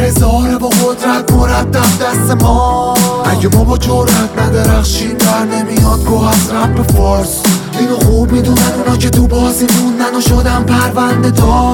هزاره با قدرت مرتب دست ما. اگه ما با جرأت ندرخشیم در نمیاد گوه از رپ فارس. اینو خوب میدونن اونا که تو بازی موندن و شدن پرونده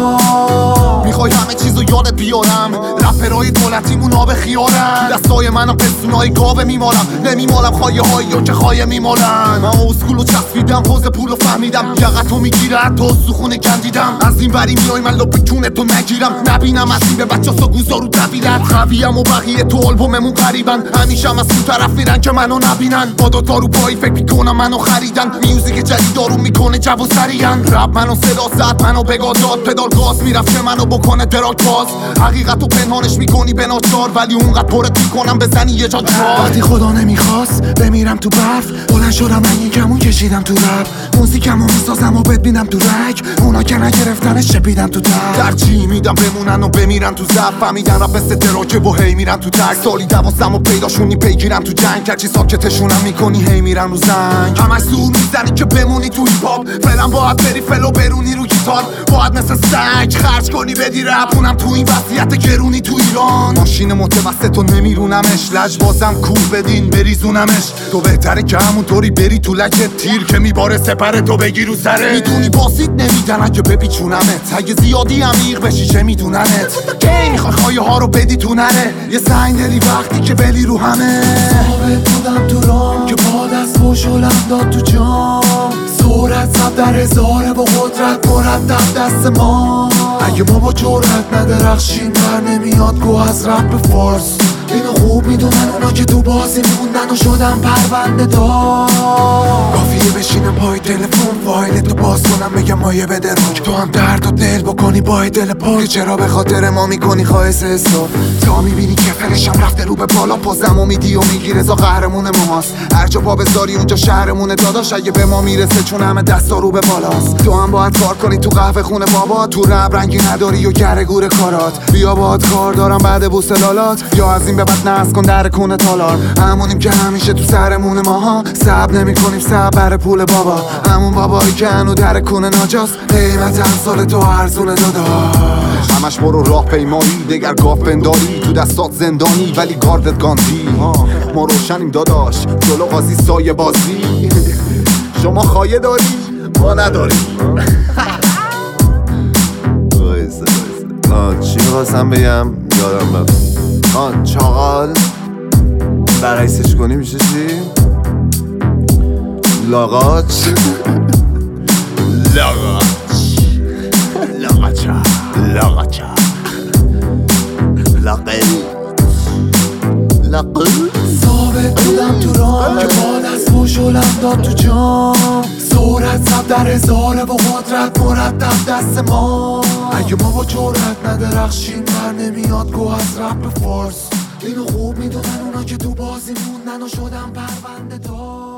دار. میخوای همه چیزو یادت بیارم، رپرهای دولتیمون آب خیارن. دستای منو پستونای گاوه میمالم، نمیمالم خایه هایی که خایه میمالن. من اسکولو چسبیدم حوز پولو فهمیدم، یقتو میگیره حتی سخونه گندیدم. از این وری میای من لپ کونتو نگیرم، نبینم از این به بچه سا گوزارو دویدن. خویم و بقیه تو آلبوممون قریبن، همیشه هم از اون طرف میرن که منو نبینن. با دارو پایی فکر میکنم منو خریدن، میوزیک جدید دارو میکنه جو و سریعن. رپ منو صدا زد منو بگاداد، پدال گاز میرفت که منو بکنه دراک باز. حقیقتو پنهانش میکنی به ناچار، ولی اونقدر پرت میکنم بزنی یه جا جوار. وقتی خدا نمیخواست بمیرم تو برف، بلند شدم من یکمون کشیدم تو رپ. موزیکمو میسازم و ببینم تو رگ، اونا که نگرفتنش چپیدم تو در. ترجیح میدم بمونن و بمیرن تو زف، فهمیدن رپ مثل دراکه و هی میرن تو تک. سالی 12 و پیداشونی پیگیرم تو جنگ، هرچی ساکتشونم میکنی هی میرن رو زنگ. همش زور میزنی که بمونی تو هیپ هاپ، فعلا باید بری فلو برونی رو گیتار. باید مثل سگ خرج کنی بدی رپ، اونم تو این وضعیت گرونی تو ایران. ماشین متوسط و نمیرونمش، لجبازم کور بدین بریزونمش. تو بهتره که همونطوری بری تو لجت، تیر که میباره سپره تو بگی رو سره. میدونی بازیت نمیدن اگه بپیچونمت، اگه زیادی عمیق بشی چه میدوننت. کی میخوای خایه ها رو بدی تو نره، یه سنگ داری وقتی که بلی رو همه. ثابت بودم تو رام که با دست و شلم داد تو جام. سرعت 100,000 با قدرت مرتب دست ما. اگه ما با جرأت ندرخشیم در نمیاد گوه از رپ فارس. اینو خوب میدونن اونا که تو بازی موندن و شدن پرونده دار. کافیه بشینم پای تلفن فایلتو باز کنم بگم مایه بده روک، تو هم درد و دل بکنی با دل پاک. چرا به خاطر ما میکنی خواهش حساب؟ تا میبینی که فرشم رفته رو به بالا، پازم و میدی و میگی رضا قهرمون ماست. هر جا پا بذاری اونجا شهرمونه داداش، اگه به ما میرسه چون همه دستا رو به بالاست. تو هم باید کار کنی تو قهوه خونه بابا، تو رب رنگی نداری و گره گور کارات. بیا باهات کار دارم بعد بوسلالات، یا از این به بعد ناز کن در کونه تالار. همونیم که همیشه تو سرمون ماها، صبر نمی کنیم صبر پول بابا. همون بابایی که هنو در کونه ناجاست، قیمت امسال تو ارزونه داداش. همش برو راه پیمایی دگر گاف بنداری، تو دستات زندانی ولی گاردت گاندی. ما روشنیم داداش جلو قاضی سایه بازی. شما خایه داری ما نداریم. چی میخواستم بگم یادم رفت. چاقال برعکسش کنی میشه چی؟ لاغاچ. لاغاچا لقل ثابت بودم تو رام که با دست و شلم داد تو جام. سرعت 100,000 با قدرت مرتب دست ما. اگه ما با جرأت ندرخشیم در نمیاد گوه از رپ فارس. اینو خوب میدونن اونا که تو بازی موندن و شدن پرونده دار.